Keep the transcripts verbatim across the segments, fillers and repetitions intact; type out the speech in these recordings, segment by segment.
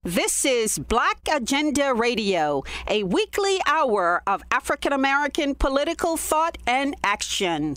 This is Black Agenda Radio, a weekly hour of African American political thought and action.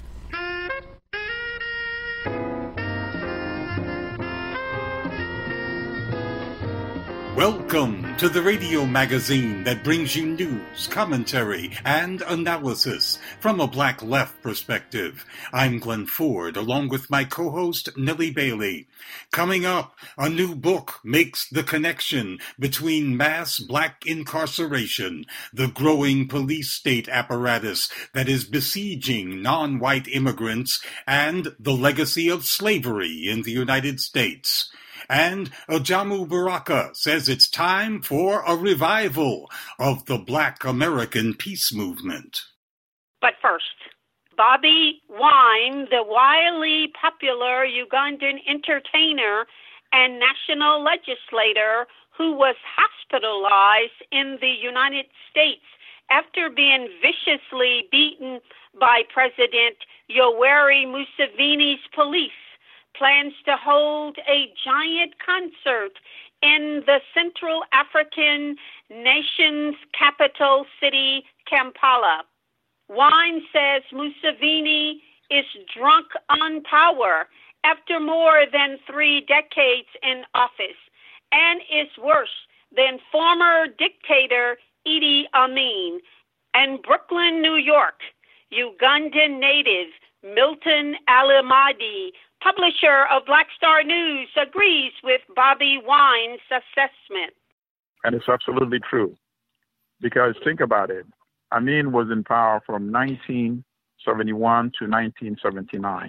Welcome to the radio magazine that brings you news, commentary, and analysis from a Black left perspective. I'm Glenn Ford, along with my co-host Nellie Bailey. Coming up, a new book makes the connection between mass Black incarceration, the growing police state apparatus that is besieging non-white immigrants, and the legacy of slavery in the United States. And Ajamu Baraka says it's time for a revival of the Black American peace movement. But first, Bobi Wine, the wildly popular Ugandan entertainer and national legislator who was hospitalized in the United States after being viciously beaten by President Yoweri Museveni's police, plans to hold a giant concert in the Central African nation's capital city, Kampala. Wine says Museveni is drunk on power after more than three decades in office and is worse than former dictator Idi Amin. And Brooklyn, New York, Ugandan native Milton Alimadi, publisher of Black Star News, agrees with Bobi Wine's assessment. And it's absolutely true. Because think about it. Amin was in power from nineteen seventy-one to nineteen seventy-nine.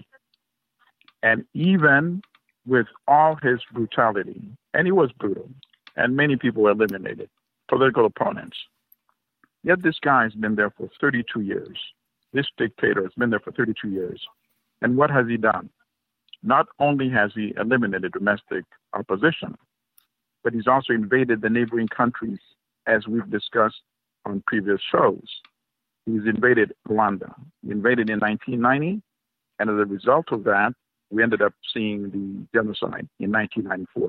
And even with all his brutality, and he was brutal, and many people were eliminated, political opponents. Yet this guy has been there for thirty-two years. This dictator has been there for thirty-two years. And what has he done? Not only has he eliminated domestic opposition, but he's also invaded the neighboring countries, as we've discussed on previous shows. He's invaded Rwanda. He invaded in nineteen ninety, and as a result of that, we ended up seeing the genocide in nineteen ninety-four,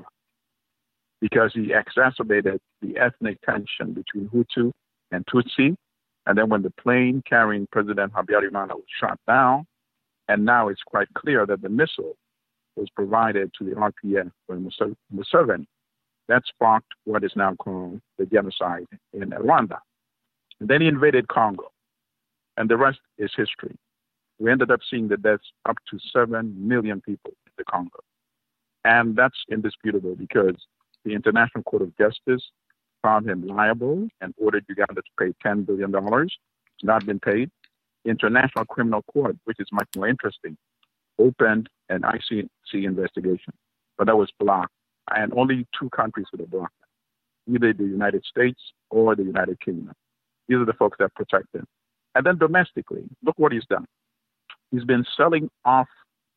because he exacerbated the ethnic tension between Hutu and Tutsi. And then when the plane carrying President Habyarimana was shot down, and now it's quite clear that the missile was provided to the R P F by Museveni. That sparked what is now called the genocide in Rwanda. And then he invaded Congo, and the rest is history. We ended up seeing the deaths up to seven million people in the Congo. And that's indisputable because the International Court of Justice found him liable and ordered Uganda to pay ten billion dollars. It's not been paid. The International Criminal Court, which is much more interesting, opened an I C C investigation, but that was blocked. And only two countries would have blocked it, either the United States or the United Kingdom. These are the folks that protect him. And then domestically, look what he's done. He's been selling off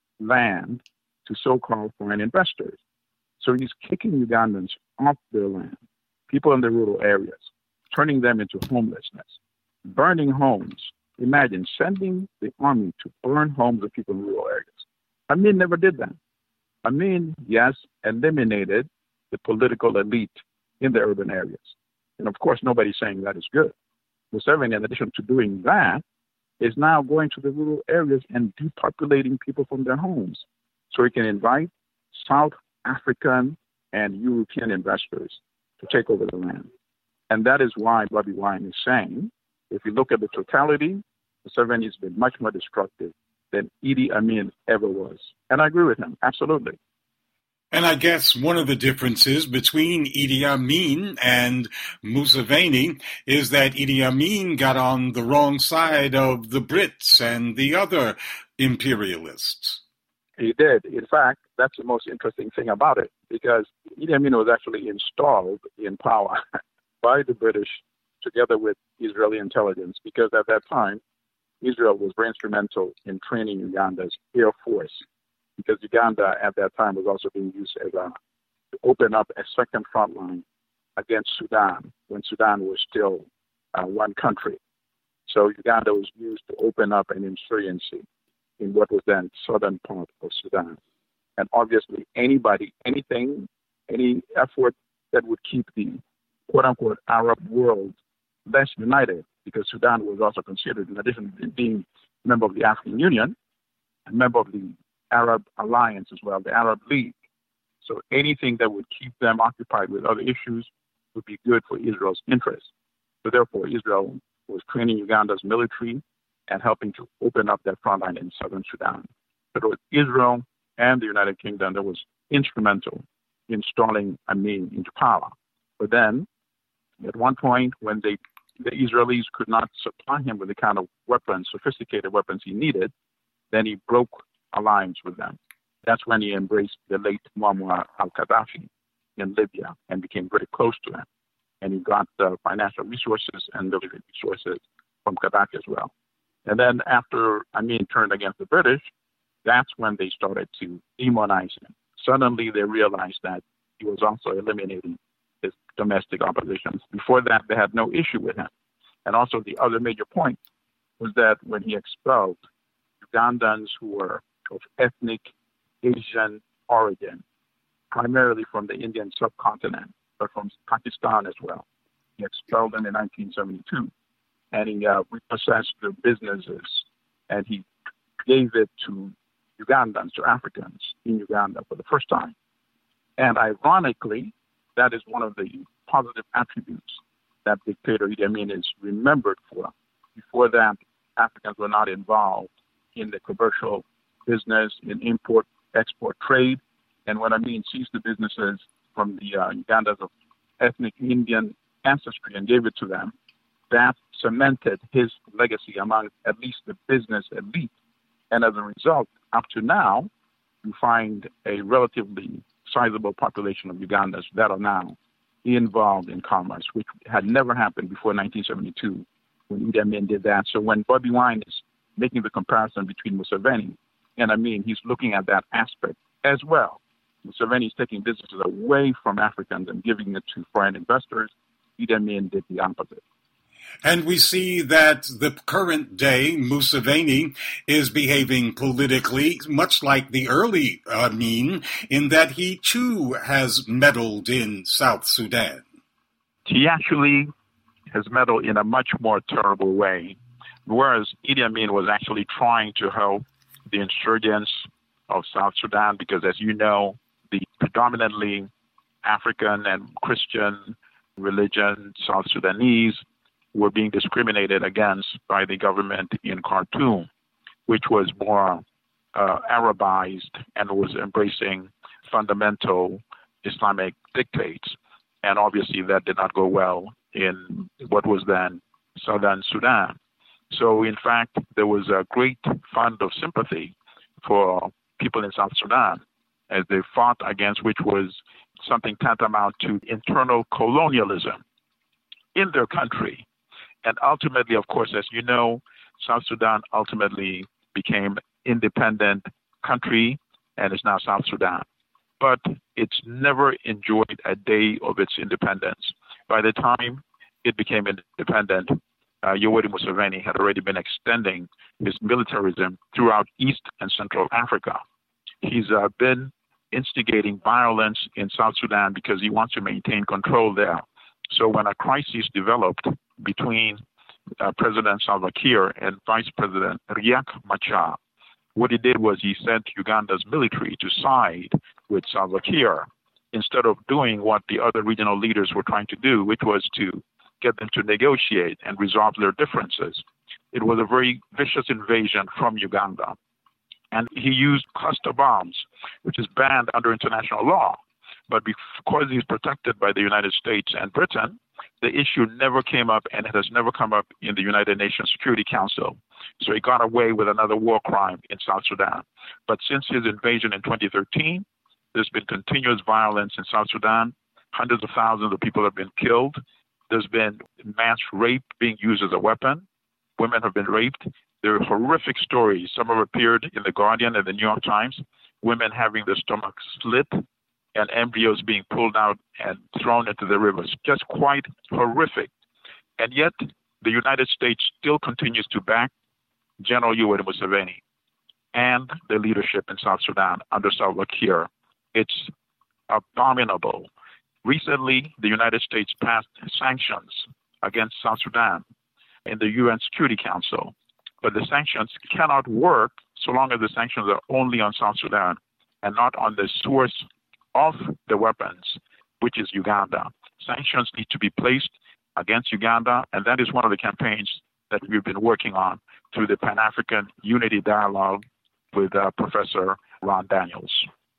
land to so-called foreign investors. So he's kicking Ugandans off their land, people in the rural areas, turning them into homelessness, burning homes. Imagine sending the army to burn homes of people in rural areas. Amin never did that. Amin, yes, eliminated the political elite in the urban areas. And of course, nobody's saying that is good. Museveni, in addition to doing that, is now going to the rural areas and depopulating people from their homes so he can invite South African and European investors to take over the land. And that is why Bobi Wine is saying, if you look at the totality, Museveni has been much more destructive than Idi Amin ever was. And I agree with him, absolutely. And I guess one of the differences between Idi Amin and Museveni is that Idi Amin got on the wrong side of the Brits and the other imperialists. He did. In fact, that's the most interesting thing about it, because Idi Amin was actually installed in power by the British together with Israeli intelligence, because at that time, Israel was very instrumental in training Uganda's air force, because Uganda at that time was also being used as a, to open up a second front line against Sudan, when Sudan was still uh, one country. So Uganda was used to open up an insurgency in what was then southern part of Sudan. And obviously anybody, anything, any effort that would keep the quote-unquote Arab world less united, because Sudan was also considered, in addition to being a member of the African Union, a member of the Arab Alliance as well, the Arab League. So anything that would keep them occupied with other issues would be good for Israel's interests. So therefore, Israel was training Uganda's military and helping to open up that front line in southern Sudan. But it was Israel and the United Kingdom that was instrumental in installing Amin into power. But then, at one point, when they, the Israelis could not supply him with the kind of weapons, sophisticated weapons he needed, then he broke alliance with them. That's when he embraced the late Muammar al-Gaddafi in Libya and became very close to him. And he got uh, financial resources and military resources from Gaddafi as well. And then after Amin turned against the British, that's when they started to demonize him. Suddenly they realized that he was also eliminating his domestic oppositions. Before that, they had no issue with him. And also the other major point was that when he expelled Ugandans who were of ethnic Asian origin, primarily from the Indian subcontinent, but from Pakistan as well. He expelled them in nineteen seventy-two, and he uh, repossessed their businesses, and he gave it to Ugandans, to Africans in Uganda for the first time. And ironically, that is one of the positive attributes that dictator Idi Amin is remembered for. Before that, Africans were not involved in the commercial business, in import-export trade. And when Amin seized the businesses from the uh, Ugandans of ethnic Indian ancestry and gave it to them, that cemented his legacy among at least the business elite. And as a result, up to now, you find a relatively sizable population of Ugandans that are now involved in commerce, which had never happened before nineteen seventy-two when Idi Amin did that. So when Bobi Wine is making the comparison between Museveni and Amin, he's looking at that aspect as well. Museveni is taking businesses away from Africans and giving it to foreign investors. Idi Amin did the opposite. And we see that the current day Museveni is behaving politically much like the early Amin, in that he too has meddled in South Sudan. He actually has meddled in a much more terrible way, whereas Idi Amin was actually trying to help the insurgents of South Sudan, because as you know, the predominantly African and Christian religion South Sudanese were being discriminated against by the government in Khartoum, which was more uh, Arabized and was embracing fundamental Islamic dictates. And obviously that did not go well in what was then Southern Sudan. So in fact, there was a great fund of sympathy for people in South Sudan as they fought against, which was something tantamount to internal colonialism in their country. And ultimately, of course, as you know, South Sudan ultimately became independent country and is now South Sudan. But it's never enjoyed a day of its independence. By the time it became independent, uh, Yoweri Museveni had already been extending his militarism throughout East and Central Africa. He's uh, been instigating violence in South Sudan because he wants to maintain control there. So when a crisis developed between uh, President Salva Kiir and Vice President Riek Machar, what he did was he sent Uganda's military to side with Salva Kiir instead of doing what the other regional leaders were trying to do, which was to get them to negotiate and resolve their differences. It was a very vicious invasion from Uganda. And he used cluster bombs, which is banned under international law. But because he's protected by the United States and Britain, the issue never came up, and it has never come up in the United Nations Security Council. So he got away with another war crime in South Sudan. But since his invasion in twenty thirteen, there's been continuous violence in South Sudan. Hundreds of thousands of people have been killed. There's been mass rape being used as a weapon. Women have been raped. There are horrific stories. Some have appeared in The Guardian and the New York Times. Women having their stomachs slit and embryos being pulled out and thrown into the rivers. Just quite horrific. And yet, the United States still continues to back General Yoweri Museveni and the leadership in South Sudan under Salva Kiir. It's abominable. Recently, the United States passed sanctions against South Sudan in the U N Security Council. But the sanctions cannot work so long as the sanctions are only on South Sudan and not on the source of the weapons, which is Uganda. Sanctions need to be placed against Uganda, and that is one of the campaigns that we've been working on through the Pan-African Unity Dialogue with uh, Professor Ron Daniels.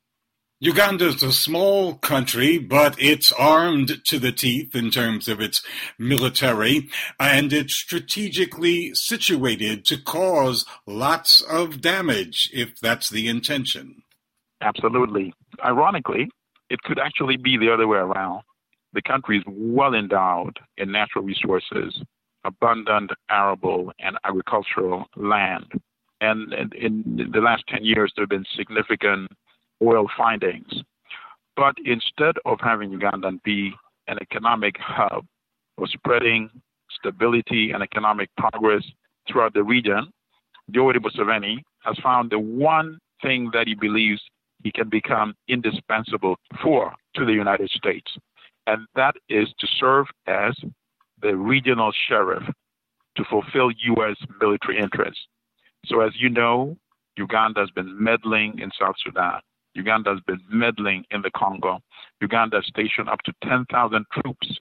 Uganda's a small country, but it's armed to the teeth in terms of its military, and it's strategically situated to cause lots of damage, if that's the intention. Absolutely. Ironically, it could actually be the other way around. The country is well endowed in natural resources, abundant arable and agricultural land. And in the last ten years, there have been significant oil findings. But instead of having Uganda be an economic hub or spreading stability and economic progress throughout the region, Yoweri Museveni has found the one thing that he believes he can become indispensable for to the United States, and that is to serve as the regional sheriff to fulfill U S military interests. So as you know, Uganda has been meddling in South Sudan. Uganda has been meddling in the Congo. Uganda has stationed up to ten thousand troops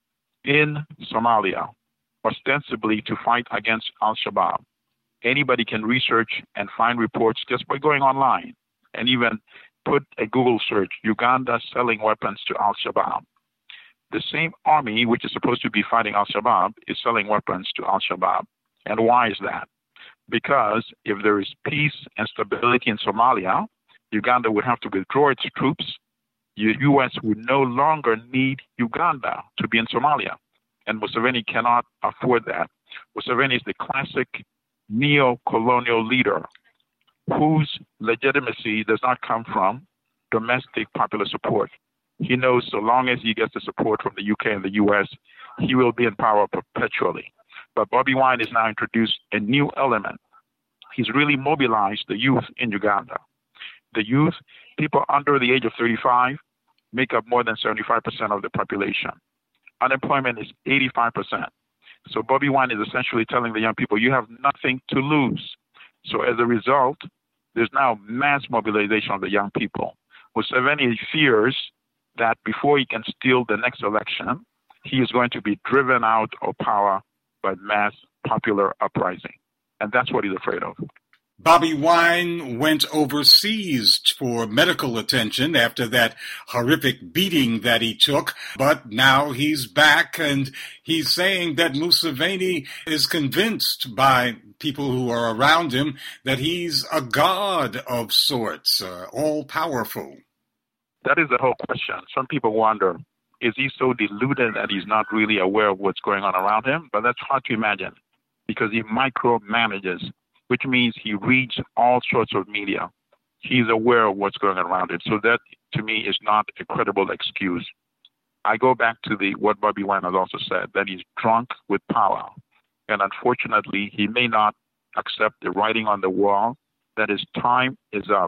in Somalia, ostensibly to fight against Al-Shabaab. Anybody can research and find reports just by going online and even put a Google search, Uganda selling weapons to Al-Shabaab. The same army which is supposed to be fighting Al-Shabaab is selling weapons to Al-Shabaab. And why is that? Because if there is peace and stability in Somalia, Uganda would have to withdraw its troops. The U S would no longer need Uganda to be in Somalia. And Museveni cannot afford that. Museveni is the classic neo-colonial leader whose legitimacy does not come from domestic popular support. He knows so long as he gets the support from the U K and the U S, he will be in power perpetually. But Bobi Wine has now introduced a new element. He's really mobilized the youth in Uganda. The youth, people under the age of thirty-five, make up more than seventy-five percent of the population. Unemployment is eighty-five percent. So Bobi Wine is essentially telling the young people, you have nothing to lose. So as a result, there's now mass mobilization of the young people. Museveni fears that before he can steal the next election, he is going to be driven out of power by mass popular uprising. And that's what he's afraid of. Bobi Wine went overseas for medical attention after that horrific beating that he took, but now he's back and he's saying that Museveni is convinced by people who are around him that he's a god of sorts, uh, all-powerful. That is the whole question. Some people wonder, is he so deluded that he's not really aware of what's going on around him? But that's hard to imagine because he micromanages, which means he reads all sorts of media. He's aware of what's going on around it. So that, to me, is not a credible excuse. I go back to the what Bobi Wine has also said, that he's drunk with power. And unfortunately, he may not accept the writing on the wall that his time is up.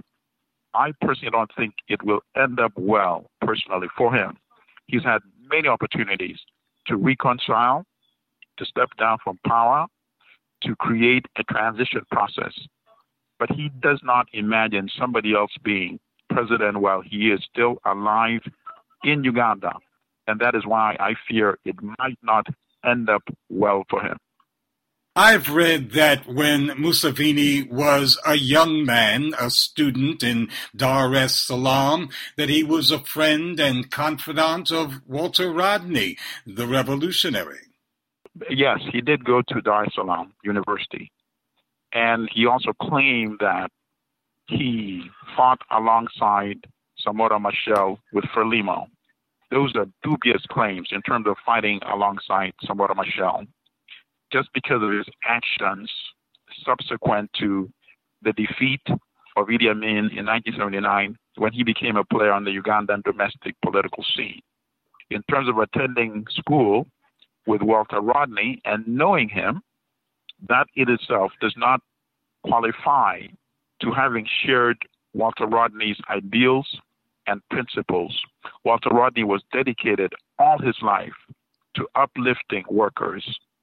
I personally don't think it will end up well, personally, for him. He's had many opportunities to reconcile, to step down from power, to create a transition process. But he does not imagine somebody else being president while he is still alive in Uganda. And that is why I fear it might not end up well for him. I've read that when Museveni was a young man, a student in Dar es Salaam, that he was a friend and confidant of Walter Rodney, the revolutionary. Yes, he did go to Dar es Salaam University. And he also claimed that he fought alongside Samora Machel with Frelimo. Those are dubious claims in terms of fighting alongside Samora Machel, just because of his actions subsequent to the defeat of Idi Amin in nineteen seventy-nine, when he became a player on the Ugandan domestic political scene. In terms of attending school with Walter Rodney and knowing him, that in itself does not qualify to having shared Walter Rodney's ideals and principles. Walter Rodney was dedicated all his life to uplifting workers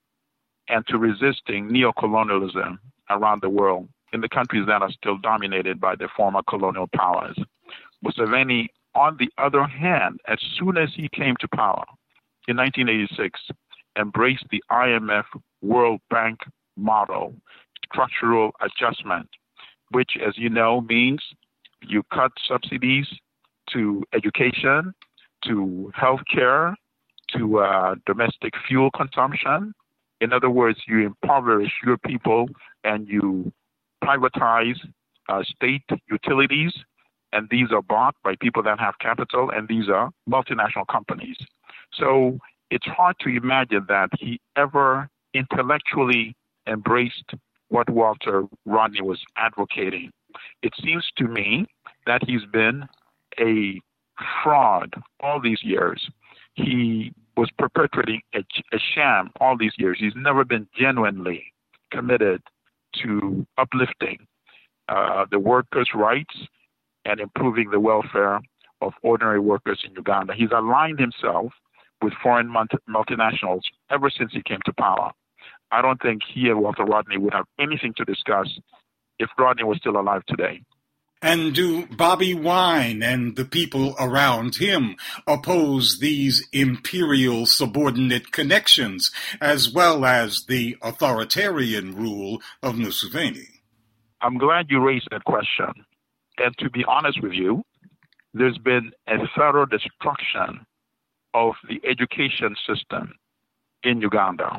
and to resisting neocolonialism around the world in the countries that are still dominated by the former colonial powers. Museveni, on the other hand, as soon as he came to power in nineteen eighty-six, embraced the I M F World Bank model, structural adjustment, which, as you know, means you cut subsidies to education, to healthcare, to uh, domestic fuel consumption. In other words, you impoverish your people and you privatize uh, state utilities, and these are bought by people that have capital, and these are multinational companies. So it's hard to imagine that he ever intellectually embraced what Walter Rodney was advocating. It seems to me that he's been a fraud all these years. He was perpetrating a, a sham all these years. He's never been genuinely committed to uplifting uh, the workers' rights and improving the welfare of ordinary workers in Uganda. He's aligned himself with foreign multi- multinationals ever since he came to power. I don't think he and Walter Rodney would have anything to discuss if Rodney was still alive today. And do Bobby Wine and the people around him oppose these imperial subordinate connections as well as the authoritarian rule of Museveni? I'm glad you raised that question. And to be honest with you, there's been a thorough destruction of the education system in Uganda.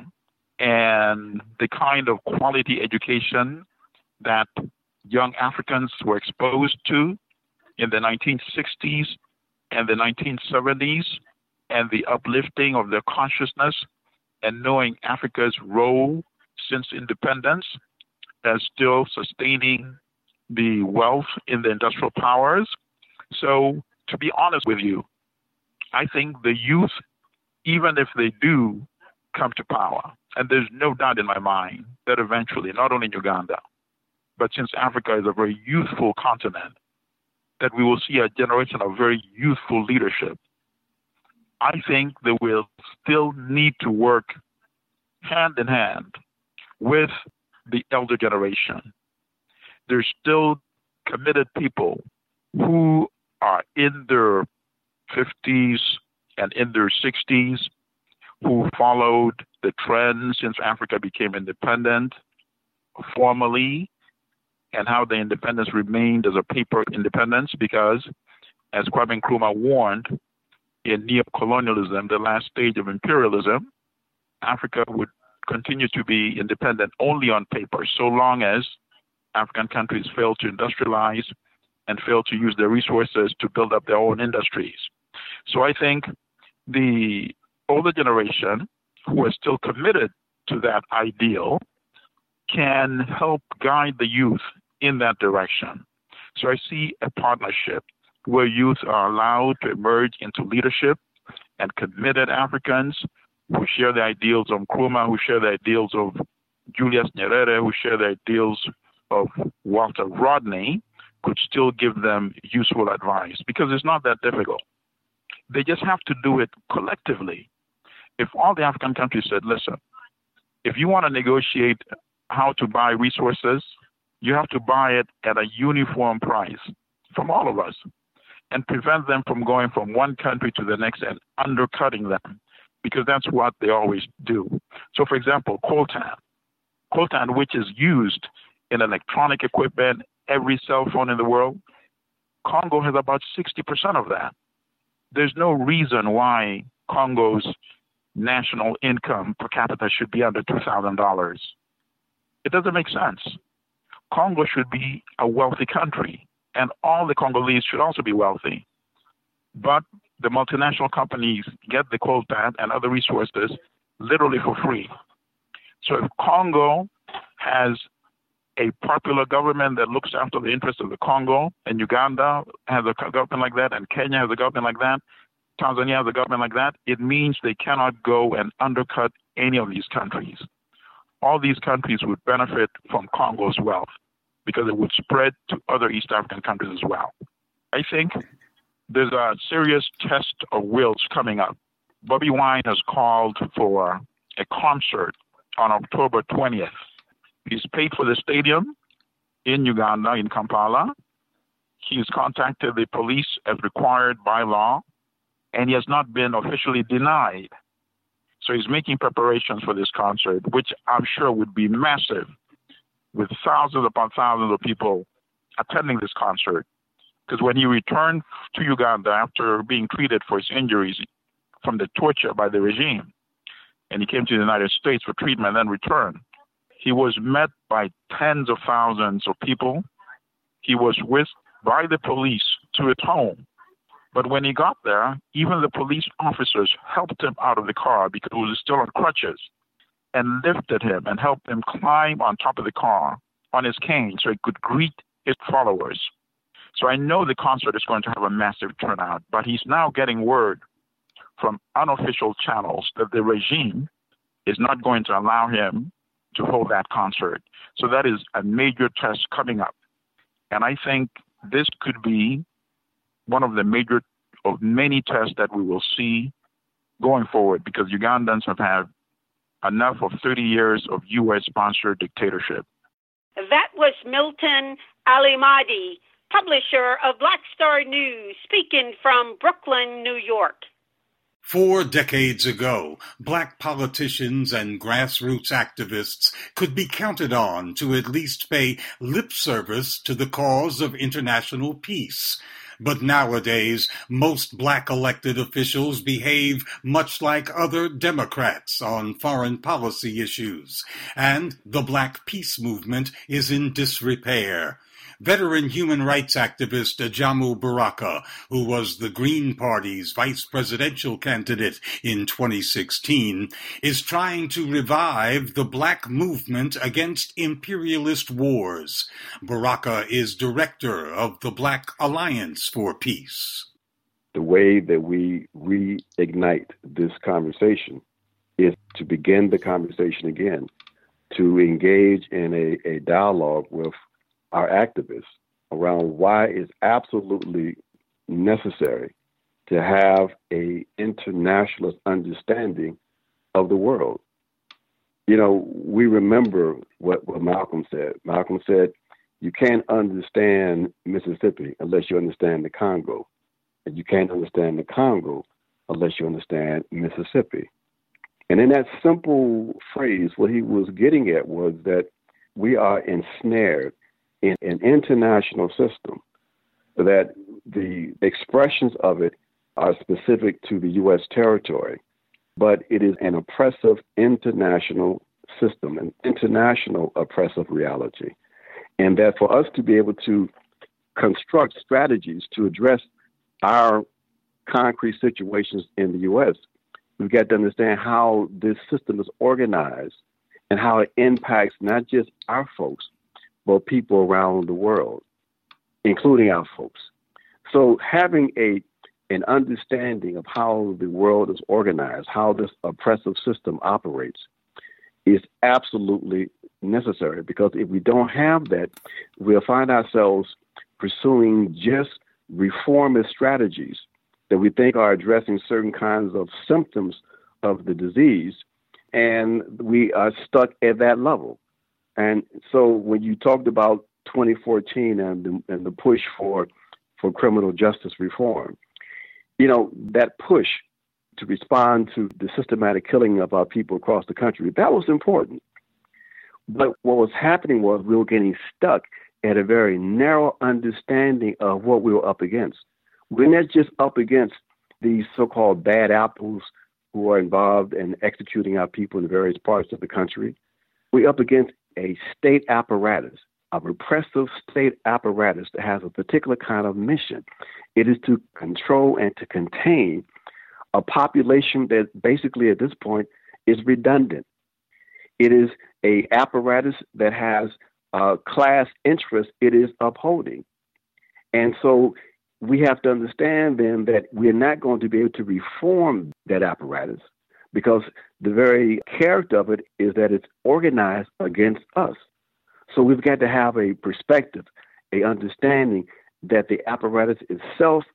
And the kind of quality education that young Africans were exposed to in the nineteen sixties and the nineteen seventies, and the uplifting of their consciousness and knowing Africa's role since independence as still sustaining the wealth in the industrial powers. So, to be honest with you, I think the youth, even if they do come to power, and there's no doubt in my mind that eventually, not only in Uganda, but since Africa is a very youthful continent, that we will see a generation of very youthful leadership. I think they will still need to work hand in hand with the elder generation. There's still committed people who are in their fifties and in their sixties, who followed the trend since Africa became independent formally, and how the independence remained as a paper independence, because, as Kwame Nkrumah warned, in neocolonialism, the last stage of imperialism, Africa would continue to be independent only on paper, so long as African countries fail to industrialize and fail to use their resources to build up their own industries. So I think the older generation, who are still committed to that ideal, can help guide the youth in that direction. So I see a partnership where youth are allowed to emerge into leadership, and committed Africans who share the ideals of Nkrumah, who share the ideals of Julius Nyerere, who share the ideals of Walter Rodney, could still give them useful advice, because it's not that difficult. They just have to do it collectively. If all the African countries said, listen, if you want to negotiate how to buy resources, you have to buy it at a uniform price from all of us, and prevent them from going from one country to the next and undercutting them, because that's what they always do. So, for example, coltan, coltan, which is used in electronic equipment, every cell phone in the world, Congo has about sixty percent of that. There's no reason why Congo's national income per capita should be under two thousand dollars. It doesn't make sense. Congo should be a wealthy country, and all the Congolese should also be wealthy. But the multinational companies get the coltan and other resources literally for free. So if Congo has a popular government that looks after the interests of the Congo, and Uganda has a government like that, and Kenya has a government like that, Tanzania has a government like that, it means they cannot go and undercut any of these countries. All these countries would benefit from Congo's wealth, because it would spread to other East African countries as well. I think there's a serious test of wills coming up. Bobi Wine has called for a concert on October twentieth. He's paid for the stadium in Uganda, in Kampala. He's contacted the police as required by law, and he has not been officially denied. So he's making preparations for this concert, which I'm sure would be massive, with thousands upon thousands of people attending this concert. Because when he returned to Uganda after being treated for his injuries from the torture by the regime, and he came to the United States for treatment and then returned, he was met by tens of thousands of people. He was whisked by the police to his home. But when he got there, even the police officers helped him out of the car because he was still on crutches, and lifted him and helped him climb on top of the car on his cane so he could greet his followers. So I know the concert is going to have a massive turnout, but he's now getting word from unofficial channels that the regime is not going to allow him to hold that concert. So that is a major test coming up. And I think this could be one of the major of many tests that we will see going forward, because Ugandans have had enough of thirty years of U S-sponsored dictatorship. That was Milton Ali-Mahdi, publisher of Black Star News, speaking from Brooklyn, New York. Four decades ago, black politicians and grassroots activists could be counted on to at least pay lip service to the cause of international peace. But nowadays, most black elected officials behave much like other Democrats on foreign policy issues, and the black peace movement is in disrepair. Veteran human rights activist Ajamu Baraka, who was the Green Party's vice presidential candidate in twenty sixteen, is trying to revive the black movement against imperialist wars. Baraka is director of the Black Alliance for Peace. The way that we reignite this conversation is to begin the conversation again, to engage in a, a dialogue with our activists around why it's absolutely necessary to have a internationalist understanding of the world. You know, we remember what, what Malcolm said. Malcolm said, you can't understand Mississippi unless you understand the Congo. And you can't understand the Congo unless you understand Mississippi. And in that simple phrase, what he was getting at was that we are ensnared in an international system, that the expressions of it are specific to the U S territory, but it is an oppressive international system, an international oppressive reality. And that for us to be able to construct strategies to address our concrete situations in the U S, we've got to understand how this system is organized and how it impacts not just our folks, but people around the world, including our folks. So having a an understanding of how the world is organized, how this oppressive system operates, is absolutely necessary, because if we don't have that, we'll find ourselves pursuing just reformist strategies that we think are addressing certain kinds of symptoms of the disease, and we are stuck at that level. And so when you talked about twenty fourteen and the, and the push for for criminal justice reform, you know, that push to respond to the systematic killing of our people across the country, that was important. But what was happening was we were getting stuck at a very narrow understanding of what we were up against. We're not just up against these so-called bad apples who are involved in executing our people in various parts of the country. We're up against a state apparatus, a repressive state apparatus that has a particular kind of mission. It is to control and to contain a population that basically at this point is redundant. It is a apparatus that has uh, class interests it is upholding. And so we have to understand then that we're not going to be able to reform that apparatus, because the very character of it is that it's organized against us. So we've got to have a perspective, a understanding that the apparatus itself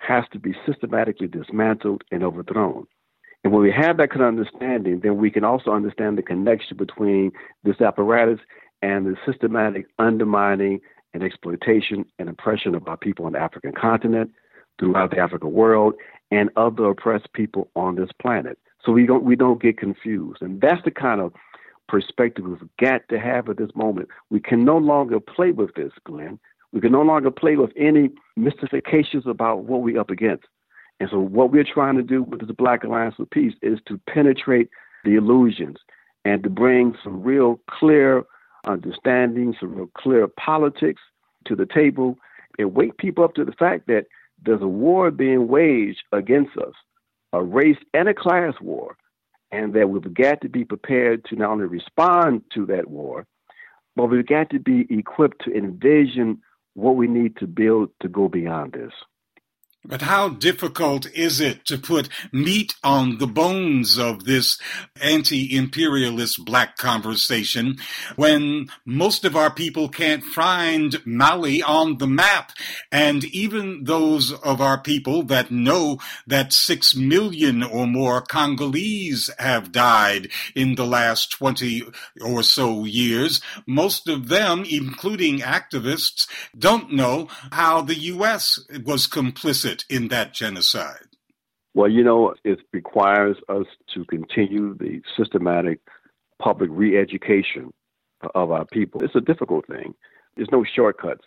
has to be systematically dismantled and overthrown. And when we have that kind of understanding, then we can also understand the connection between this apparatus and the systematic undermining and exploitation and oppression of our people on the African continent, throughout the African world, and other oppressed people on this planet. So we don't we don't get confused. And that's the kind of perspective we've got to have at this moment. We can no longer play with this, Glenn. We can no longer play with any mystifications about what we're up against. And so what we're trying to do with this Black Alliance for Peace is to penetrate the illusions and to bring some real clear understanding, some real clear politics to the table, and wake people up to the fact that there's a war being waged against us, a race and a class war, and that we've got to be prepared to not only respond to that war, but we've got to be equipped to envision what we need to build to go beyond this. But how difficult is it to put meat on the bones of this anti-imperialist Black conversation when most of our people can't find Mali on the map? And even those of our people that know that six million or more Congolese have died in the last twenty or so years, most of them, including activists, don't know how the U S was complicit in that genocide. Well, you know, it requires us to continue the systematic public re-education of our people. It's a difficult thing. There's no shortcuts.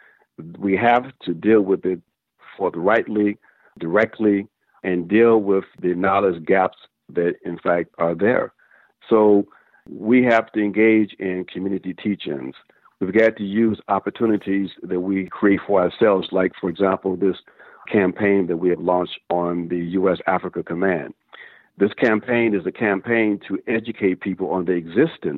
We have to deal with it forthrightly, directly, and deal with the knowledge gaps that, in fact, are there. So we have to engage in community teach-ins. We've got to use opportunities that we create for ourselves, like, for example, this campaign that we have launched on the U S Africa Command. This campaign is a campaign to educate people on the existence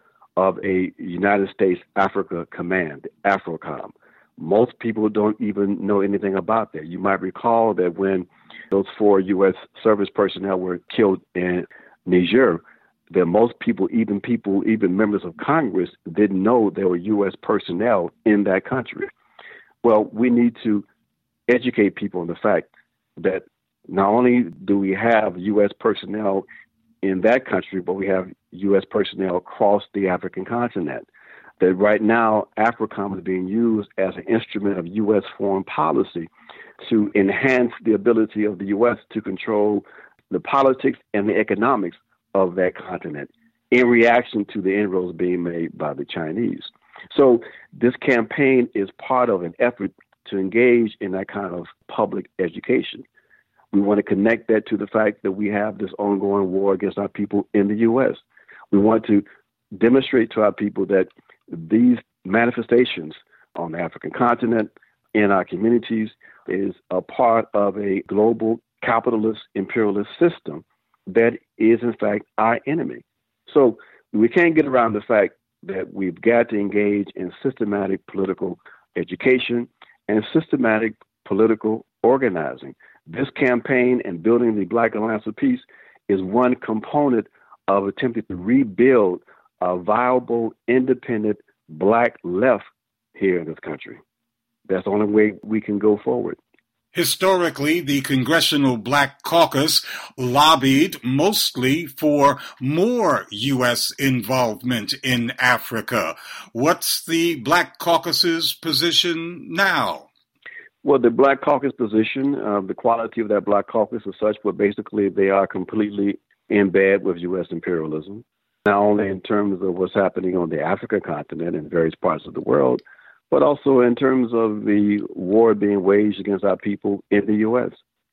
of a United States Africa Command, AFRICOM. Most people don't even know anything about that. You might recall that when those four U S service personnel were killed in Niger, that most people, even people, even members of Congress, didn't know there were U S personnel in that country. Well, we need to educate people on the fact that not only do we have U S personnel in that country, but we have U S personnel across the African continent. That right now, AFRICOM is being used as an instrument of U S foreign policy to enhance the ability of the U S to control the politics and the economics of that continent in reaction to the inroads being made by the Chinese. So this campaign is part of an effort to engage in that kind of public education. We want to connect that to the fact that we have this ongoing war against our people in the U S. We want to demonstrate to our people that these manifestations on the African continent, in our communities, is a part of a global capitalist imperialist system that is, in fact, our enemy. So we can't get around the fact that we've got to engage in systematic political education and systematic political organizing. This campaign and building the Black Alliance for Peace is one component of attempting to rebuild a viable, independent Black left here in this country. That's the only way we can go forward. Historically, the Congressional Black Caucus lobbied mostly for more U S involvement in Africa. What's the Black Caucus's position now? Well, the Black Caucus position, uh, the quality of that Black Caucus is such, but basically they are completely in bed with U S imperialism, not only in terms of what's happening on the African continent and various parts of the world, but also in terms of the war being waged against our people in the U S.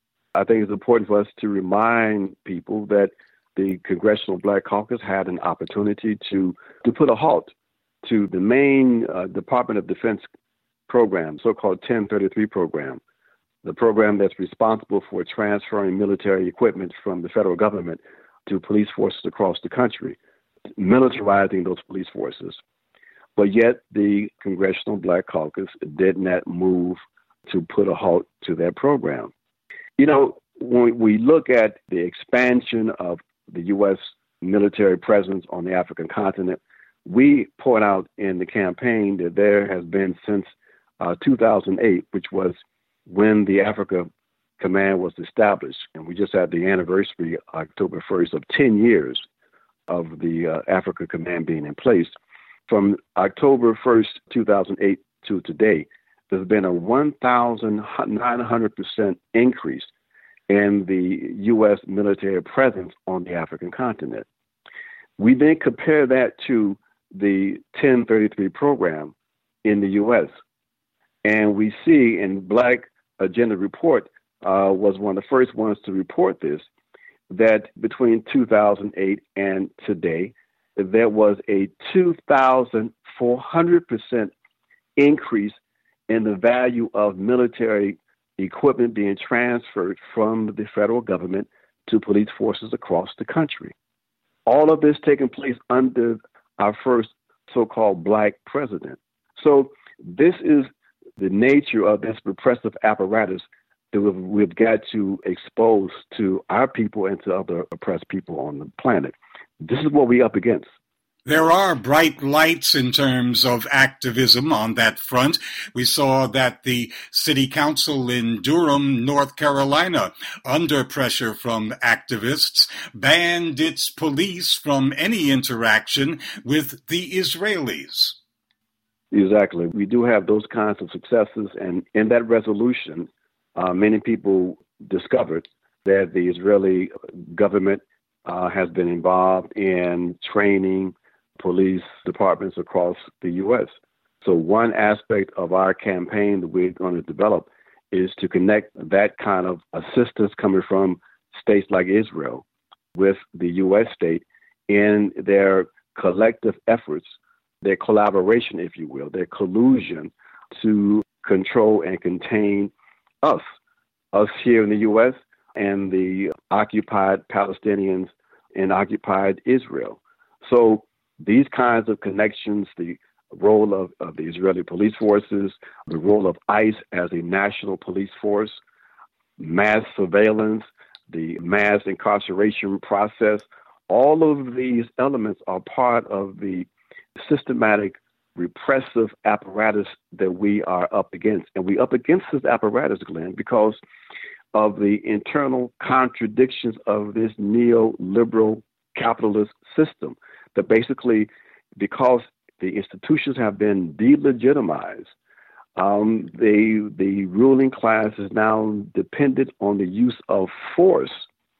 I think it's important for us to remind people that the Congressional Black Caucus had an opportunity to, to put a halt to the main uh, Department of Defense program, so-called ten thirty-three program, the program that's responsible for transferring military equipment from the federal government to police forces across the country, militarizing those police forces. But yet the Congressional Black Caucus did not move to put a halt to that program. You know, when we look at the expansion of the U S military presence on the African continent, we point out in the campaign that there has been since uh, two thousand eight, which was when the Africa Command was established. And we just had the anniversary, October first, of ten years of the uh, Africa Command being in place. From October first, two thousand eight to today, there's been a one thousand nine hundred percent increase in the U S military presence on the African continent. We then compare that to the ten thirty-three program in the U S, and we see in Black Agenda Report uh, was one of the first ones to report this, that between two thousand eight and today, there was a two thousand four hundred percent increase in the value of military equipment being transferred from the federal government to police forces across the country. All of this taking place under our first so-called Black president. So this is the nature of this repressive apparatus that we've, we've got to expose to our people and to other oppressed people on the planet. This is what we're up against. There are bright lights in terms of activism on that front. We saw that the city council in Durham, North Carolina, under pressure from activists, banned its police from any interaction with the Israelis. Exactly. We do have those kinds of successes. And in that resolution, uh, many people discovered that the Israeli government uh, has been involved in training police departments across the U S. So one aspect of our campaign that we're going to develop is to connect that kind of assistance coming from states like Israel with the U S state in their collective efforts, their collaboration, if you will, their collusion to control and contain us, us here in the U S and the occupied Palestinians in occupied Israel. So these kinds of connections, the role of, of the Israeli police forces, the role of ICE as a national police force, mass surveillance, the mass incarceration process, all of these elements are part of the systematic repressive apparatus that we are up against. And we up against this apparatus, Glenn, because of the internal contradictions of this neoliberal capitalist system. That basically, because the institutions have been delegitimized, um, the the ruling class is now dependent on the use of force,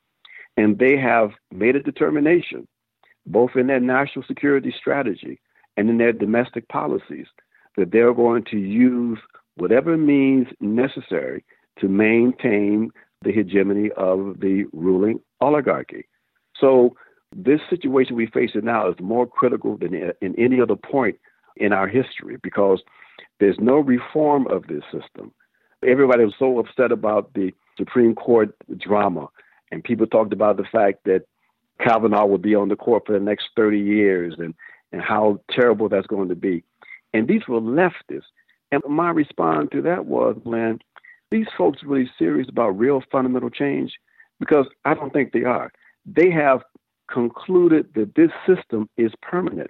and they have made a determination, both in their national security strategy and in their domestic policies, that they're going to use whatever means necessary to maintain the hegemony of the ruling oligarchy. So this situation we face now is more critical than in any other point in our history because there's no reform of this system. Everybody was so upset about the Supreme Court drama, and people talked about the fact that Kavanaugh would be on the court for the next thirty years and, and how terrible that's going to be. And these were leftists. And my response to that was, Glenn, these folks really serious about real fundamental change? Because I don't think they are. They have concluded that this system is permanent.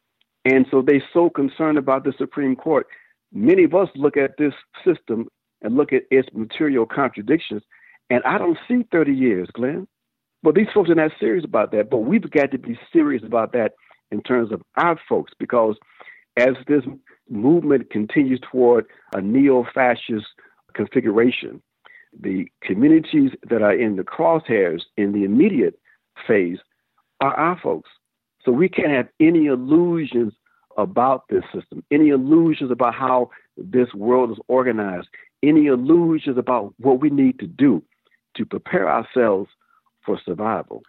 And so they're so concerned about the Supreme Court. Many of us look at this system and look at its material contradictions, and I don't see thirty years, Glenn. But these folks are not serious about that. But we've got to be serious about that in terms of our folks, because as this movement continues toward a neo-fascist configuration, the communities that are in the crosshairs in the immediate phase are our folks. So we can't have any illusions about this system, any illusions about how this world is organized, any illusions about what we need to do to prepare ourselves for survival.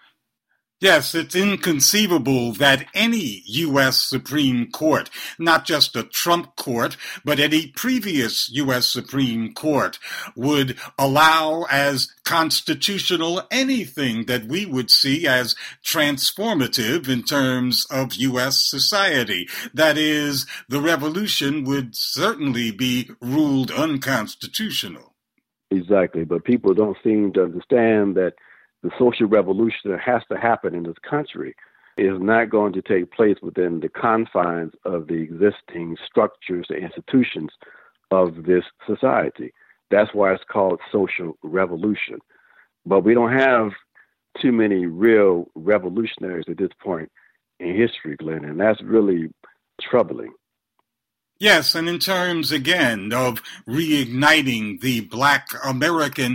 Yes, it's inconceivable that any U S Supreme Court, not just a Trump court, but any previous U S Supreme Court, would allow as constitutional anything that we would see as transformative in terms of U S society. That is, the revolution would certainly be ruled unconstitutional. Exactly, but people don't seem to understand that the social revolution that has to happen in this country is not going to take place within the confines of the existing structures and institutions of this society. That's why it's called social revolution. But we don't have too many real revolutionaries at this point in history, Glenn, and that's really troubling. Yes, and in terms, again, of reigniting the Black American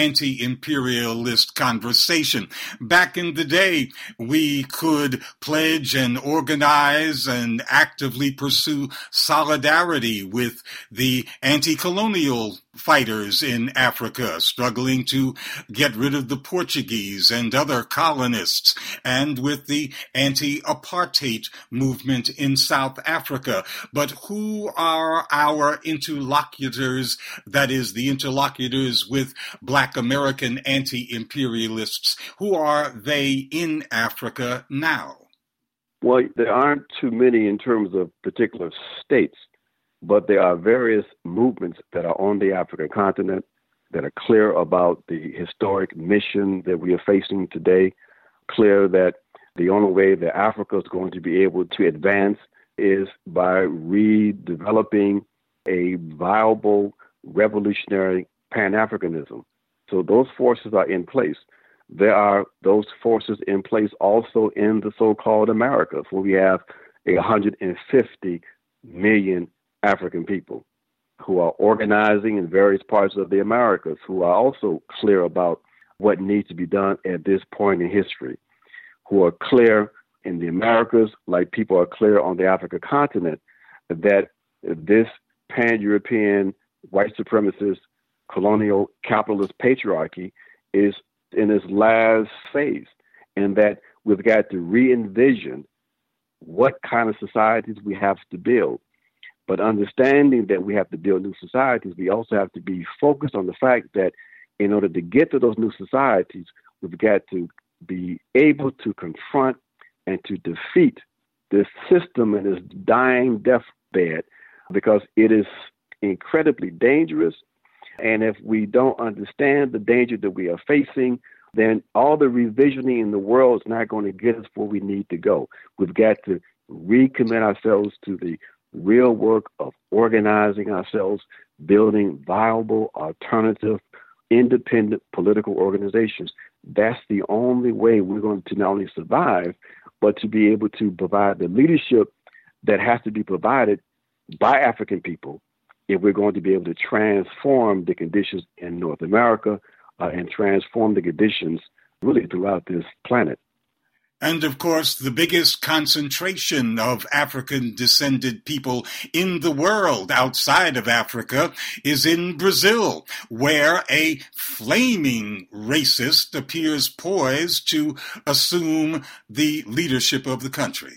anti-imperialist conversation. Back in the day, we could pledge and organize and actively pursue solidarity with the anti-colonial fighters in Africa, struggling to get rid of the Portuguese and other colonists, and with the anti-apartheid movement in South Africa. But who are our interlocutors, that is, the interlocutors with Black American anti-imperialists? Who are they in Africa now? Well, there aren't too many in terms of particular states, but there are various movements that are on the African continent that are clear about the historic mission that we are facing today, clear that the only way that Africa is going to be able to advance is by redeveloping a viable revolutionary Pan-Africanism. So those forces are in place. There are those forces in place also in the so-called Americas, where we have one hundred fifty million African people who are organizing in various parts of the Americas, who are also clear about what needs to be done at this point in history, who are clear in the Americas, like people are clear on the African continent, that this pan-European white supremacist colonial capitalist patriarchy is in its last phase, and that we've got to re-envision what kind of societies we have to build. But understanding that we have to build new societies, we also have to be focused on the fact that in order to get to those new societies, we've got to be able to confront and to defeat this system and its dying deathbed, because it is incredibly dangerous. And if we don't understand the danger that we are facing, then all the revisioning in the world is not going to get us where we need to go. We've got to recommit ourselves to the real work of organizing ourselves, building viable, alternative, independent political organizations. That's the only way we're going to not only survive, but to be able to provide the leadership that has to be provided by African people if we're going to be able to transform the conditions in North America uh, and transform the conditions really throughout this planet. And, of course, the biggest concentration of African-descended people in the world outside of Africa is in Brazil, where a flaming racist appears poised to assume the leadership of the country.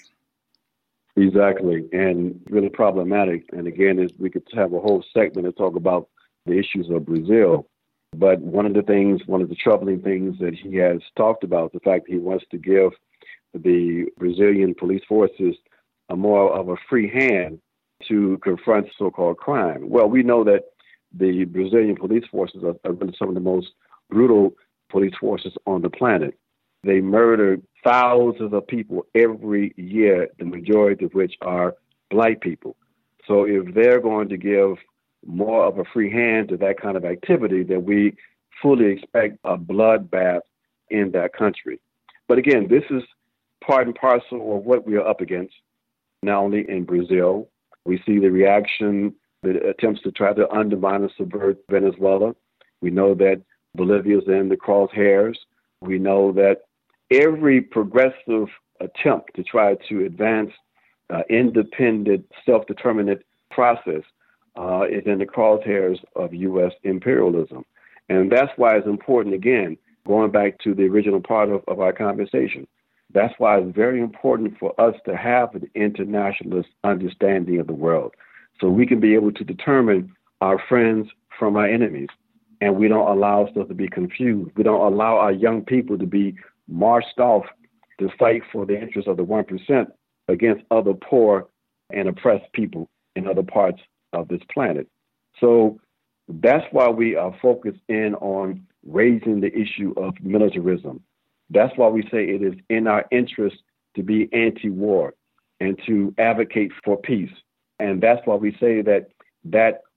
Exactly, and really problematic. And again, is we could have a whole segment to talk about the issues of Brazil. But one of the things, one of the troubling things that he has talked about, the fact that he wants to give the Brazilian police forces a more of a free hand to confront so-called crime. Well, we know that the Brazilian police forces are, are really some of the most brutal police forces on the planet. They murder thousands of people every year, the majority of which are Black people. So if they're going to give more of a free hand to that kind of activity, then we fully expect a bloodbath in that country. But again, this is part and parcel of what we are up against, not only in Brazil. We see the reaction, the attempts to try to undermine and subvert Venezuela. We know that Bolivia is in the crosshairs. We know that every progressive attempt to try to advance uh, independent, self-determinate process uh, is in the crosshairs of U S imperialism. And that's why it's important, again, going back to the original part of, of our conversation. That's why it's very important for us to have an internationalist understanding of the world, so we can be able to determine our friends from our enemies, and we don't allow ourselves to be confused. We don't allow our young people to be marched off to fight for the interests of the one percent against other poor and oppressed people in other parts of this planet. So that's why we are focused in on raising the issue of militarism. That's why we say it is in our interest to be anti-war and to advocate for peace. And that's why we say that that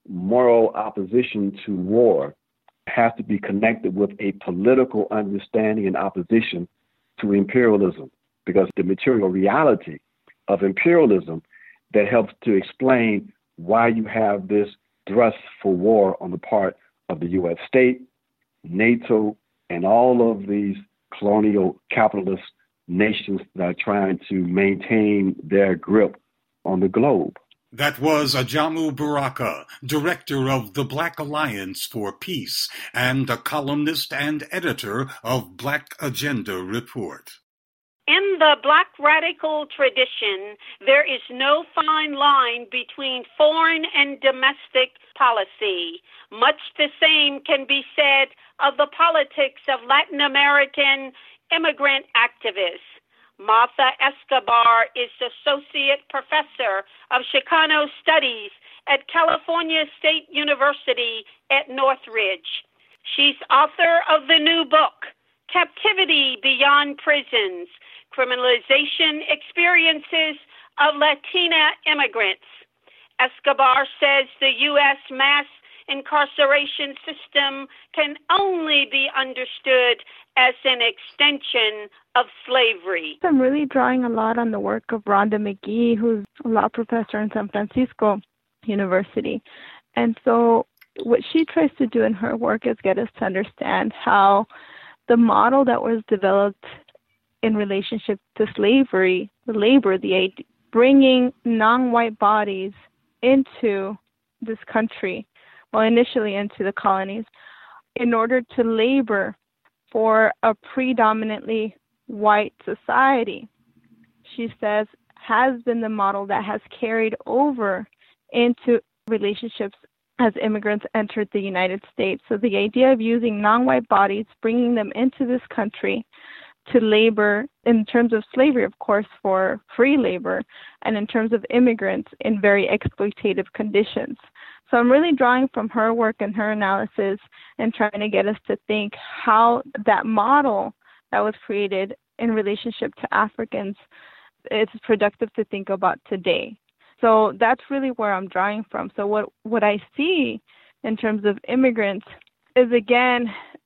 moral opposition to war has to be connected with a political understanding and opposition to imperialism, because the material reality of imperialism that helps to explain why you have this thrust for war on the part of the U S state, NATO, and all of these colonial capitalist nations that are trying to maintain their grip on the globe. That was Ajamu Baraka, director of the Black Alliance for Peace and a columnist and editor of Black Agenda Report. In the Black radical tradition, there is no fine line between foreign and domestic policy. Much the same can be said of the politics of Latin American immigrant activists. Martha Escobar is Associate Professor of Chicano Studies at California State University at Northridge. She's author of the new book, Captivity Beyond Prisons, Criminalization Experiences of Latina Immigrants. Escobar says the U S mass incarceration system can only be understood as an extension of slavery. I'm really drawing a lot on the work of Rhonda McGee, who's a law professor in San Francisco University. And so what she tries to do in her work is get us to understand how the model that was developed in relationship to slavery, the labor, the bringing non-white bodies into this country, well, initially into the colonies, in order to labor for a predominantly white society, she says, has been the model that has carried over into relationships as immigrants entered the United States. So the idea of using non-white bodies, bringing them into this country to labor, in terms of slavery, of course, for free labor, and in terms of immigrants in very exploitative conditions. So I'm really drawing from her work and her analysis and trying to get us to think how that model that was created in relationship to Africans is productive to think about today. So that's really where I'm drawing from. So what, what I see in terms of immigrants is, again,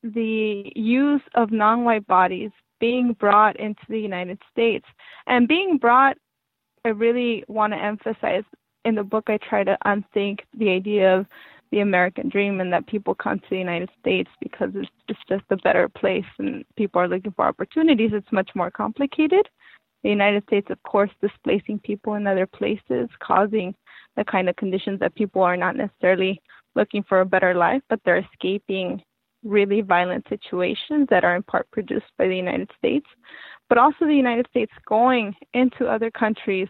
the use of non-white bodies being brought into the United States. And being brought, I really want to emphasize, in the book I try to unthink the idea of the American dream and that people come to the United States because it's, it's just a better place and people are looking for opportunities. It's much more complicated. The United States, of course, displacing people in other places, causing the kind of conditions that people are not necessarily looking for a better life, but they're escaping really violent situations that are in part produced by the United States, but also the United States going into other countries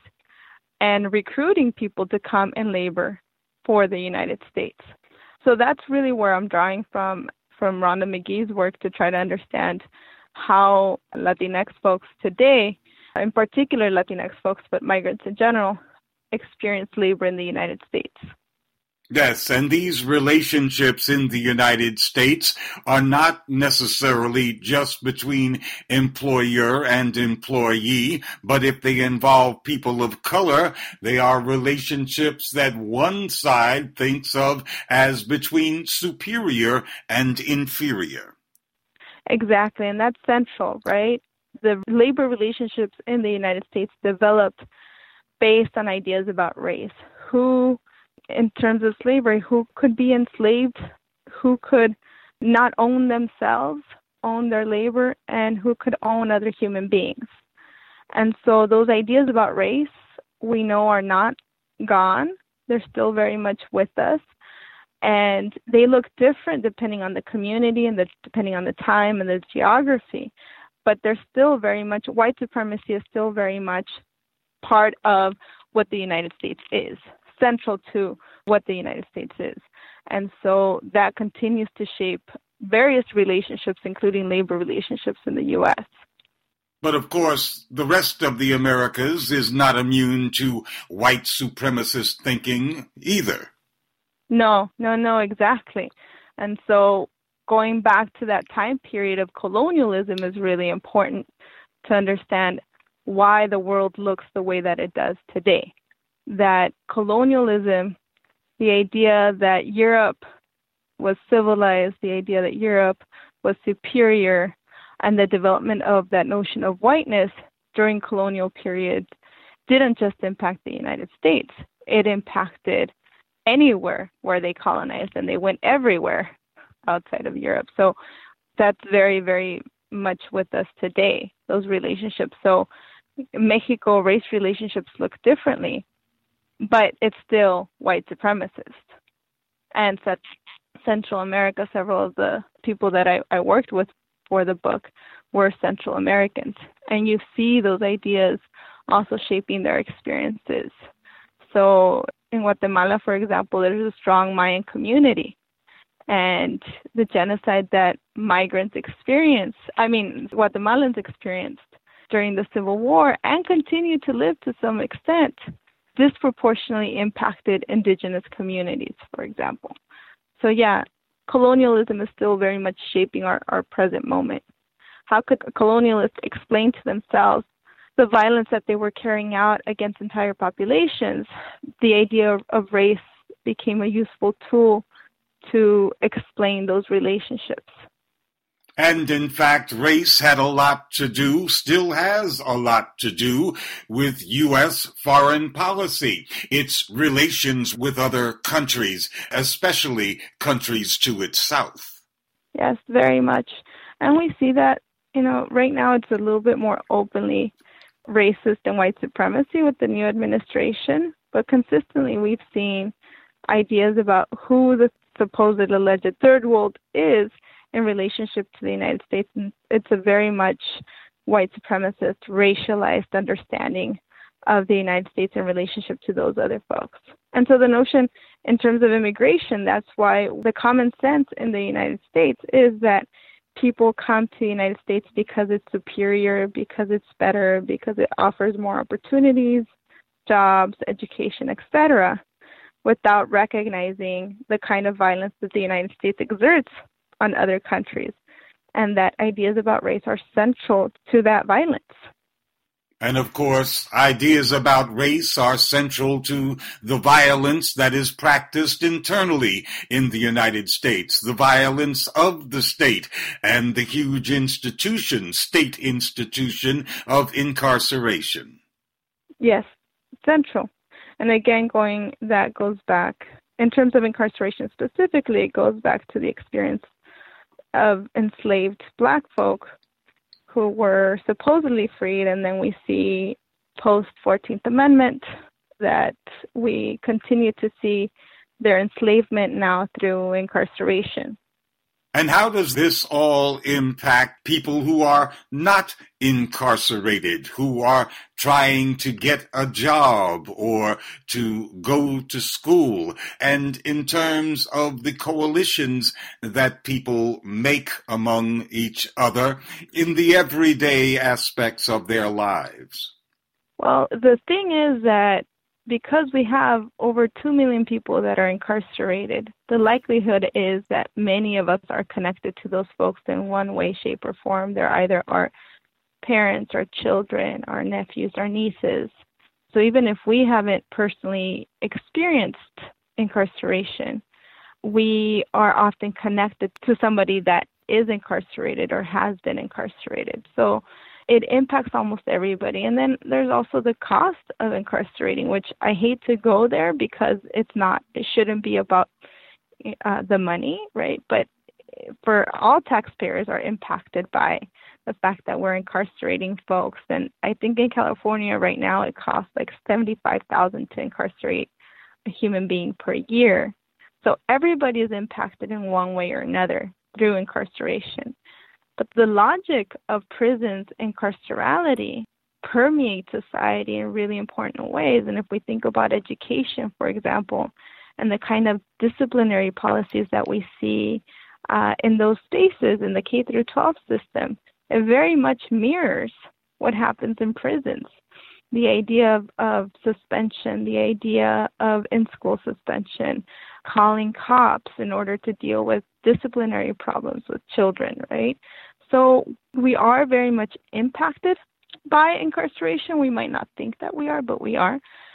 and recruiting people to come and labor for the United States. So that's really where I'm drawing from, from Rhonda McGee's work to try to understand how Latinx folks today, in particular Latinx folks, but migrants in general, experience labor in the United States. Yes, and these relationships in the United States are not necessarily just between employer and employee, but if they involve people of color, they are relationships that one side thinks of as between superior and inferior. Exactly, and that's central, right? The labor relationships in the United States developed based on ideas about race. Who, in terms of slavery, who could be enslaved, who could not own themselves, own their labor, and who could own other human beings. And so those ideas about race, we know, are not gone. They're still very much with us. And they look different depending on the community and the, depending on the time and the geography. But they're still very much, white supremacy is still very much part of what the United States is, central to what the United States is. And so that continues to shape various relationships, including labor relationships in the U S. But of course, the rest of the Americas is not immune to white supremacist thinking either. No, no, no, exactly. And so going back to that time period of colonialism is really important to understand why the world looks the way that it does today. That colonialism The idea that Europe was civilized, the idea that Europe was superior, and the development of that notion of whiteness during colonial periods didn't just impact the United States. It impacted anywhere where they colonized, and they went everywhere outside of Europe. So that's very, very much with us today, those relationships. So Mexico race relationships look differently, but it's still white supremacist. And such Central America, several of the people that I, I worked with for the book were Central Americans. And you see those ideas also shaping their experiences. So in Guatemala, for example, there's a strong Mayan community. And the genocide that migrants experienced, I mean, Guatemalans experienced during the Civil War and continue to live to some extent, disproportionately impacted indigenous communities, for example. So yeah, colonialism is still very much shaping our, our present moment. How could colonialists explain to themselves the violence that they were carrying out against entire populations? The idea of, of race became a useful tool to explain those relationships. And in fact, race had a lot to do, still has a lot to do with U S foreign policy, its relations with other countries, especially countries to its south. Yes, very much. And we see that, you know, right now it's a little bit more openly racist and white supremacy with the new administration, but consistently we've seen ideas about who the supposed alleged third world is in relationship to the United States. And it's a very much white supremacist, racialized understanding of the United States in relationship to those other folks. And so the notion in terms of immigration, that's why the common sense in the United States is that people come to the United States because it's superior, because it's better, because it offers more opportunities, jobs, education, et cetera, without recognizing the kind of violence that the United States exerts on other countries, and that ideas about race are central to that violence. And of course, ideas about race are central to the violence that is practiced internally in the United States, the violence of the state and the huge institution, state institution of incarceration. Yes, central. And again, going, that goes back, in terms of incarceration specifically, it goes back to the experience of enslaved Black folk who were supposedly freed, and then we see post-fourteenth Amendment that we continue to see their enslavement now through incarceration. And how does this all impact people who are not incarcerated, who are trying to get a job or to go to school? And in terms of the coalitions that people make among each other in the everyday aspects of their lives? Well, the thing is that because we have over two million people that are incarcerated, the likelihood is that many of us are connected to those folks in one way, shape, or form. They're either our parents, our children, our nephews, our nieces. So even if we haven't personally experienced incarceration, we are often connected to somebody that is incarcerated or has been incarcerated. So it impacts almost everybody. And then there's also the cost of incarcerating, which I hate to go there because it's not, it shouldn't be about uh, the money, right? But for all taxpayers are impacted by the fact that we're incarcerating folks. And I think in California right now, it costs like seventy-five thousand dollars to incarcerate a human being per year. So everybody is impacted in one way or another through incarceration. But the logic of prisons and carcerality permeates society in really important ways. And if we think about education, for example, and the kind of disciplinary policies that we see uh, in those spaces in the K through twelve system, it very much mirrors what happens in prisons. The idea of, of suspension, the idea of in-school suspension, calling cops in order to deal with disciplinary problems with children, right? So we are very much impacted by incarceration. We might not think that we are, but we are.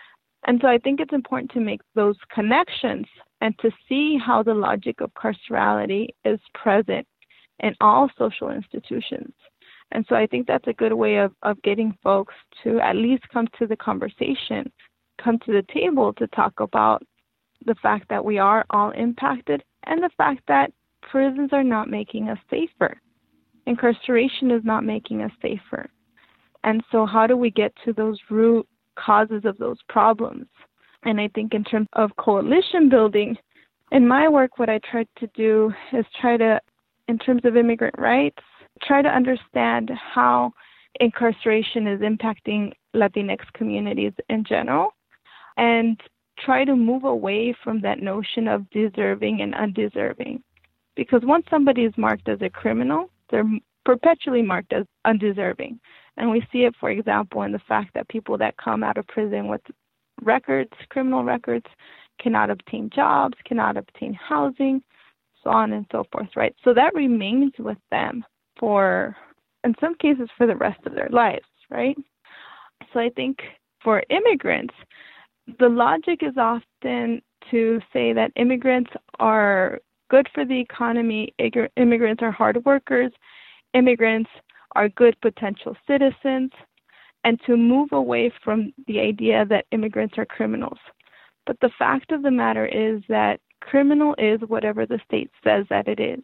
And so I think it's important to make those connections and to see how the logic of carcerality is present in all social institutions. And so I think that's a good way of, of getting folks to at least come to the conversation, come to the table to talk about the fact that we are all impacted and the fact that prisons are not making us safer. Incarceration is not making us safer. And so how do we get to those root causes of those problems? And I think in terms of coalition building, in my work, what I tried to do is try to, in terms of immigrant rights, try to understand how incarceration is impacting Latinx communities in general, and try to move away from that notion of deserving and undeserving. Because once somebody is marked as a criminal, they're perpetually marked as undeserving. And we see it, for example, in the fact that people that come out of prison with records, criminal records, cannot obtain jobs, cannot obtain housing, so on and so forth, right? So that remains with them for, in some cases, for the rest of their lives, right? So I think for immigrants, the logic is often to say that immigrants are good for the economy, immigrants are hard workers, immigrants are good potential citizens, and to move away from the idea that immigrants are criminals. But the fact of the matter is that criminal is whatever the state says that it is.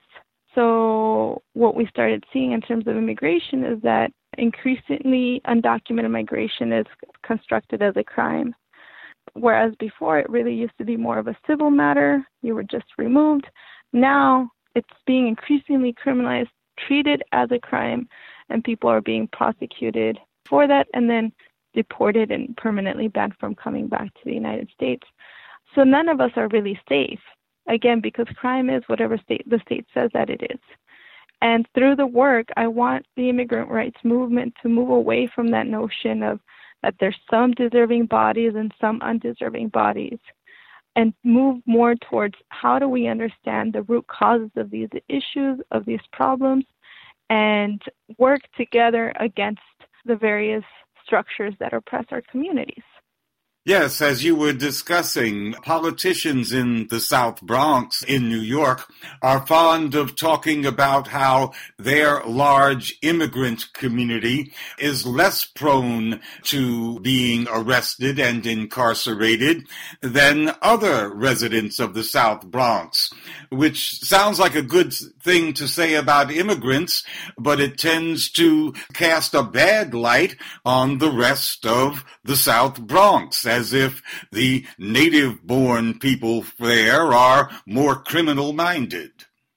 So what we started seeing in terms of immigration is that increasingly undocumented migration is constructed as a crime. Whereas before it really used to be more of a civil matter, you were just removed. Now it's being increasingly criminalized, treated as a crime, and people are being prosecuted for that and then deported and permanently banned from coming back to the United States. So none of us are really safe, again, because crime is whatever state the state says that it is. And through the work, I want the immigrant rights movement to move away from that notion of that there's some deserving bodies and some undeserving bodies, and move more towards how do we understand the root causes of these issues, of these problems, and work together against the various structures that oppress our communities. Yes, as you were discussing, politicians in the South Bronx in New York are fond of talking about how their large immigrant community is less prone to being arrested and incarcerated than other residents of the South Bronx, which sounds like a good thing to say about immigrants, but it tends to cast a bad light on the rest of the South Bronx, as if the native-born people there are more criminal-minded.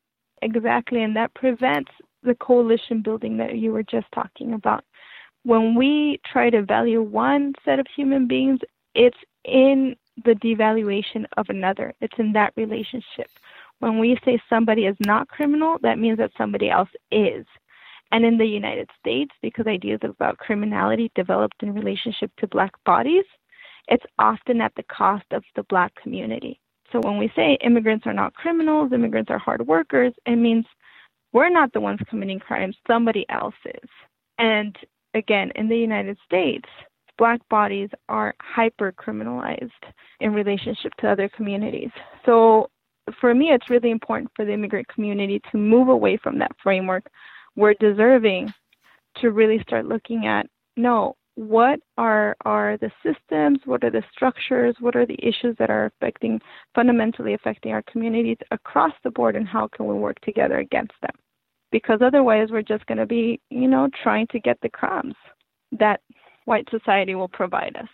Exactly, and that prevents the coalition building that you were just talking about. When we try to value one set of human beings, it's in the devaluation of another. It's in that relationship. When we say somebody is not criminal, that means that somebody else is. And in the United States, because ideas about criminality developed in relationship to Black bodies, it's often at the cost of the Black community. So when we say immigrants are not criminals, immigrants are hard workers, it means we're not the ones committing crimes, somebody else is. And again, in the United States, Black bodies are hyper-criminalized in relationship to other communities. So for me, it's really important for the immigrant community to move away from that framework. We're deserving to really start looking at, no, what are, are the systems, what are the structures, what are the issues that are affecting, fundamentally affecting our communities across the board, and how can we work together against them? Because otherwise we're just going to be, you know, trying to get the crumbs that white society will provide us.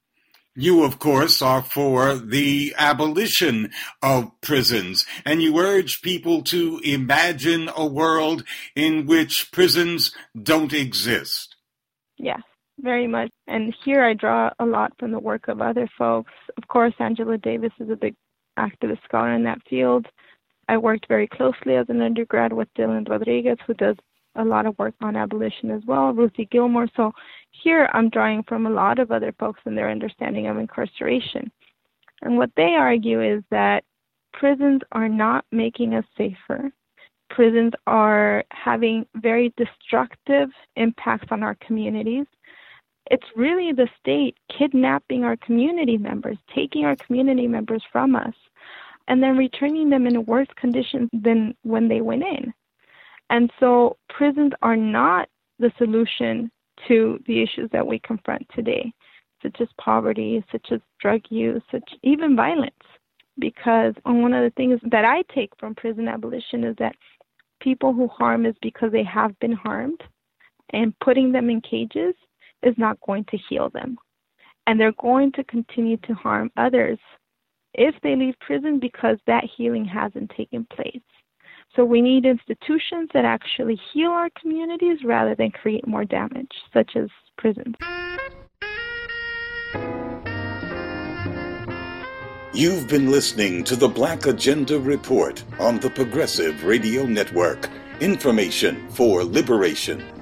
You, of course, are for the abolition of prisons, and you urge people to imagine a world in which prisons don't exist. Yes, very much. And here I draw a lot from the work of other folks. Of course, Angela Davis is a big activist scholar in that field. I worked very closely as an undergrad with Dylan Rodriguez, who does a lot of work on abolition as well, Ruthie Gilmore. So here I'm drawing from a lot of other folks and their understanding of incarceration. And what they argue is that prisons are not making us safer. Prisons are having very destructive impacts on our communities. It's really the state kidnapping our community members, taking our community members from us, and then returning them in worse conditions than when they went in. And so prisons are not the solution to the issues that we confront today, such as poverty, such as drug use, such even violence. Because one of the things that I take from prison abolition is that people who harm is because they have been harmed, and putting them in cages is not going to heal them. And they're going to continue to harm others if they leave prison because that healing hasn't taken place. So we need institutions that actually heal our communities rather than create more damage, such as prisons. You've been listening to the Black Agenda Report on the Progressive Radio Network. Information for liberation.